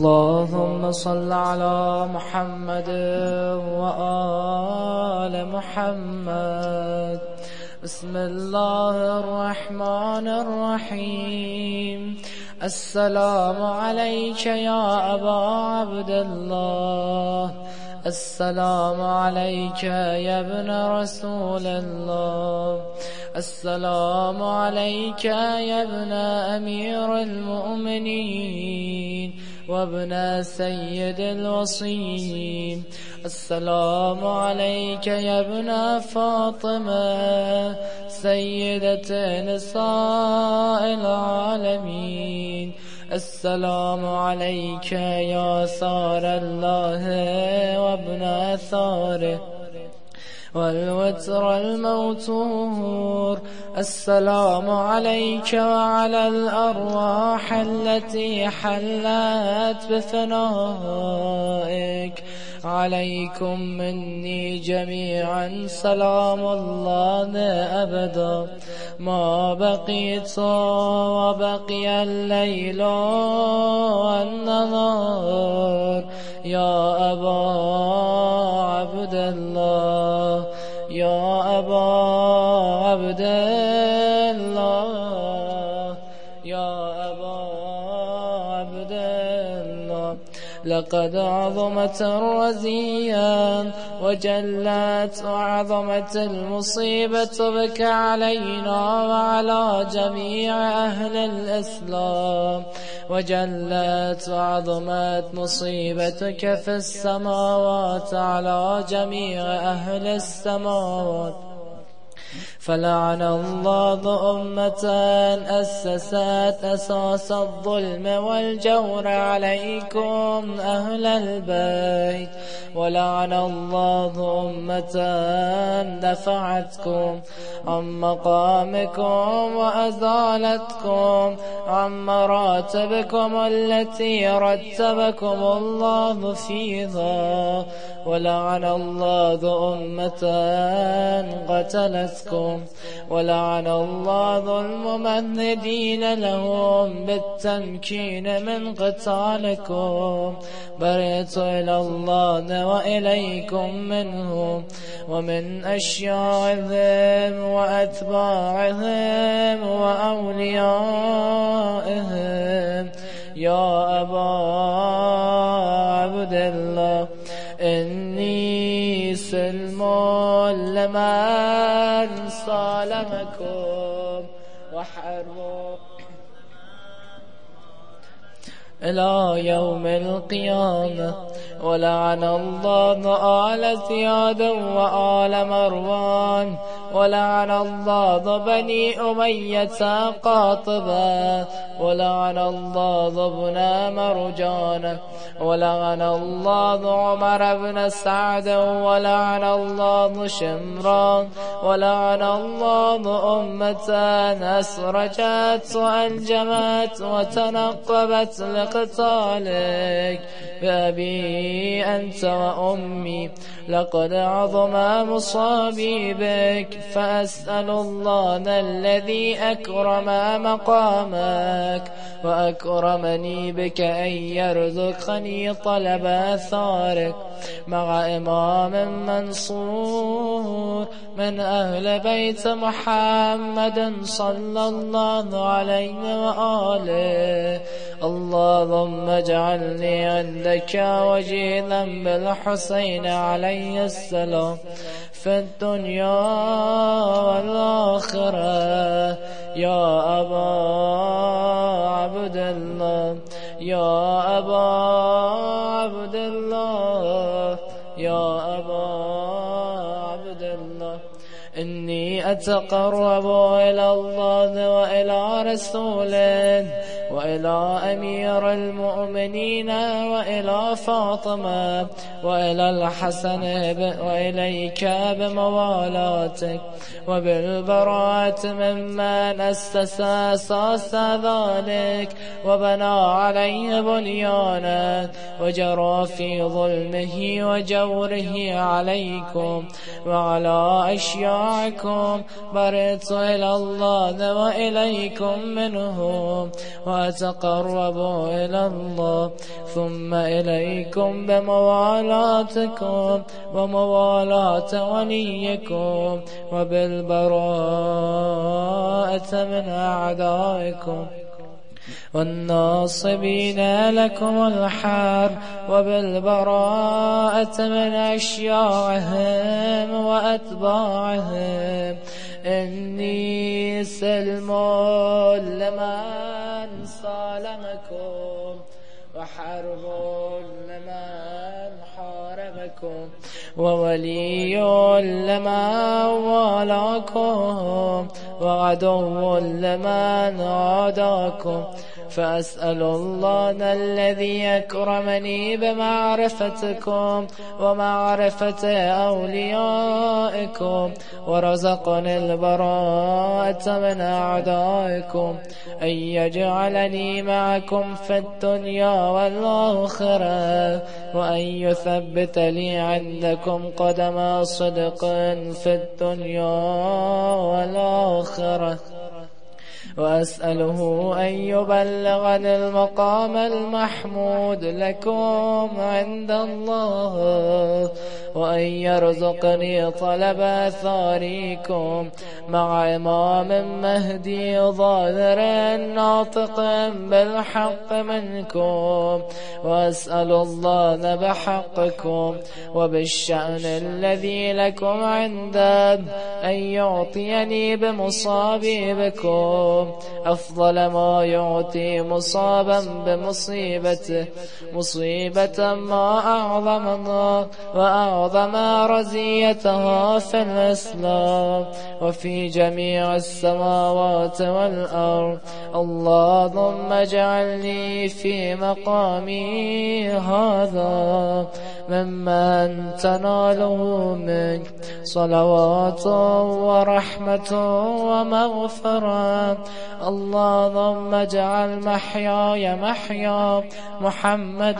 اللهم صل على محمد وآل محمد. بسم الله الرحمن الرحيم. السلام عليك يا أبا عبد الله، السلام عليك يا ابن رسول الله، السلام عليك يا ابن أمير المؤمنين وابن سيد الوصيين، السلام عليك يا ابن فاطمة سيدة نساء العالمين، السلام عليك يا ثار الله وابن ثاره والوتر الموتور، السلام عليك وعلى الأرواح التي حلت بفنائك، عليكم مني جميعا سلام الله أبدا ما بقيت وبقي الليل والنهار. يا أبا عبد الله، يا أبا عبد الله، يا أبا عبد الله، لقد عظمت الرزية وجلت وعظمت المصيبة بك علينا وعلى جميع أهل الإسلام، وجلت وعظمت مصيبتك في السماوات على جميع أهل السماوات. فلعن الله أمة أسست أساس الظلم والجور عليكم أهل البيت، ولعن الله أمة دفعتكم عن مقامكم وأزالتكم عن مراتبكم التي رتبكم الله فيها، ولعن الله أمة قتلتكم، ولعن الله الممهدين لهم بالتمكين من قتالكم. برئت إلى الله وإليكم منهم ومن أشياعهم وأتباعهم وأوليائهم. يا أبا عبد الله، إني سلم لمن سالمكم وحرب إلى يوم القيامة. ولعن الله آل زياد وآل مروان، ولعن الله بني أمية قاطبة، ولعن الله ابن مرجان، ولعن الله عمر بن سعد، ولعن الله شمران، ولعن الله أمة أسرجت وأنجمت وتنقبت لقتالك بأبي أنت وأمي. لقد عظم مصابي بك، فأسأل الله الذي أكرم مقامك وأكرمني بك أن يرزقني طلب أثارك مع إمام منصور من أهل بيت محمد صلى الله عليه وآله. اللهم اجعلني عندك وجيلا بالحسين عليه السلام في الدنيا والآخرة. يا أبا عبد الله، يا أبا عبد الله، يا أبا عبد الله، إني أتقرب إلى الله وإلى رسوله وإلى أمير المؤمنين وإلى فاطمة وإلى الحسن وإليك بموالاتك وبالبراءة ممن أسس أساس ذلك وبنى عليه بنيانا وجرى في ظلمه وجوره عليكم وعلى أشياعكم. برئت إلى الله وإليكم منهم وأتقرب إلى الله، ثم إليكم بموالاتكم وموالاة وليكم، وبالبراءة من أعدائكم والناصبين لكم الحرب، وبالبراءة من أشياعهم وأتباعهم. إني سلم لمن سالمكم، وحرب لمن حاربكم، وولي لمن والاكم، وعدو لمن عاداكم. فأسأل الله الذي أكرمني بمعرفتكم ومعرفة أوليائكم، ورزقني البراءة من أعدائكم، أن يجعلني معكم في الدنيا والآخرة، وأن يثبت لي عندكم قدم صدق في الدنيا والآخرة. وأسأله أن يبلغني المقام المحمود لكم عند الله، وأن يرزقني طلب ثاريكم مع إمام مهدي ظاهر ناطق بالحق منكم. وأسأل الله بحقكم وبالشأن الذي لكم عنده أن يعطيني بمصابيبكم أفضل ما يعطي مصابا بمصيبته، مصيبة ما أعظمها وأعظم رزيتها في الإسلام وفي جميع السماوات والأرض. اللهم اجعلني في مقامي هذا ممن تناله منك صلوات ورحمة ومغفرة. اللهم اجعل محياي محيا محمد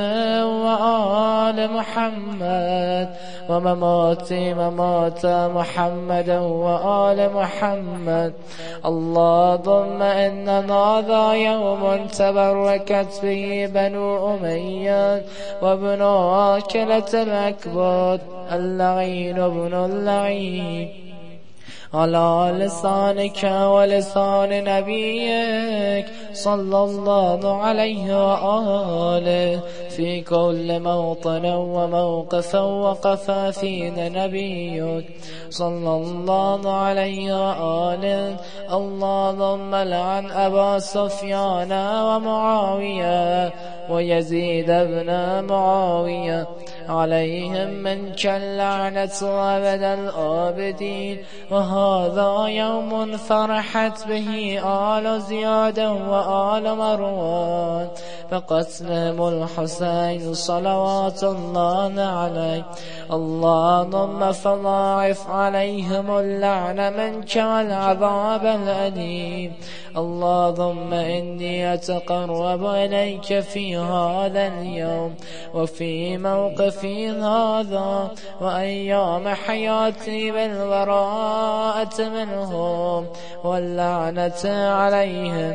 وآل محمد، ومماتي ممات محمد وآل محمد. اللهم إن هذا يوم تبركت به بنو أمية وابن آكلة الأكباد اللعين ابن اللعين، على لسانك ولسان نبيك صلى الله عليه وآله في كل موطن وموقف وقف فينا نبيك صلى الله عليه وآله. اللهم لعن أبا سفيان ومعاوية ويزيد بن معاوية، عليهم منك اللعنة أبد الآبدين. وهذا يوم فرحت به آل زياد وآل مروان فقتلهم الحسين صلوات الله عليه. اللهم فضاعف عليهم اللعنة منك والعذاب الأليم. اللهم إني أتقرب إليك في هذا اليوم وفي موقفي هذا وأيام حياتي بالبراءة منهم واللعنة عليهم،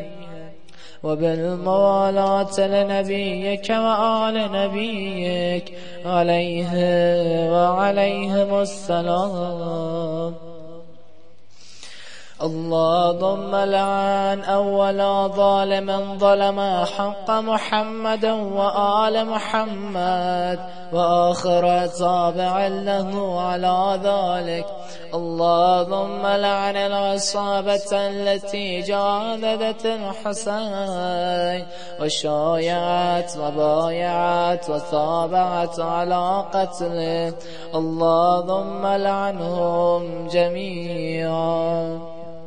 وبالموالاة لنبيك وآل نبيك عليه وعليهم السلام. اللهم لعن أول ظالم ظلم حق محمد وآل محمد وآخر تابع له على ذلك. اللهم لعن العصابة التي جاندت الحسين وشايعت وبايعت وتابعت على قتله. اللهم لعنهم جميعا.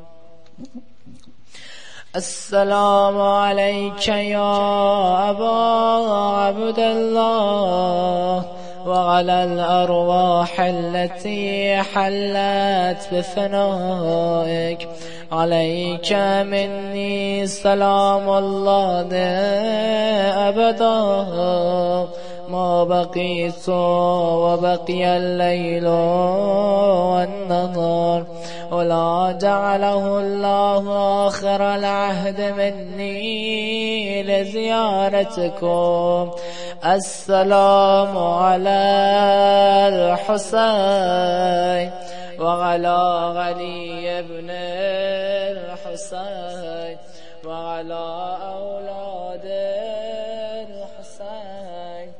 السلام عليك يا أبا عبد الله وعلى الأرواح التي حلت بفنائك. عليك مني سلام الله أبدا ما بقيت وبقي الليل والنهار، ولا جعله الله آخر العهد مني لزيارتكم. السلام على الحسين وعلى علي بن الحسين وعلى أولاد الحسين.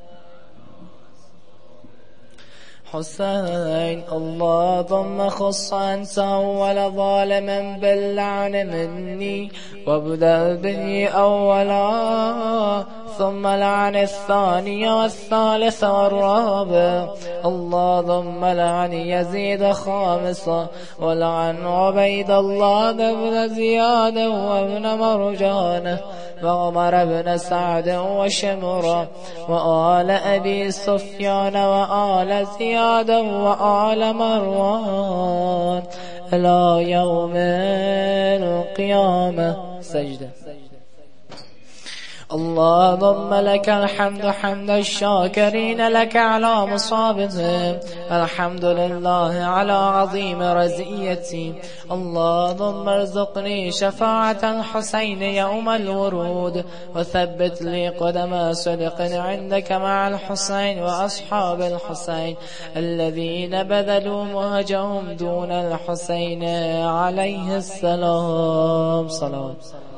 حسين اللهم خص أنت أول ظالما باللعن مني وابدأ به أولا ثم لعن الثاني والثالث والرابع. اللهم لعن يزيد خامسا ولعن عبيد الله بن زياد وابن مرجان وعمر بن سعد وشمرة وآل أبي سفيان وآل زياد وآل مروان إلى يوم القيامة. سجدة. اللهم لك الحمد حمد الشاكرين لك على مصابهم. الحمد لله على عظيم رزيتي. اللهم ارزقني شفاعة الحسين يوم الورود وثبت لي قدم صدق عندك مع الحسين وأصحاب الحسين الذين بذلوا مهجهم دون الحسين عليه السلام. صلوات.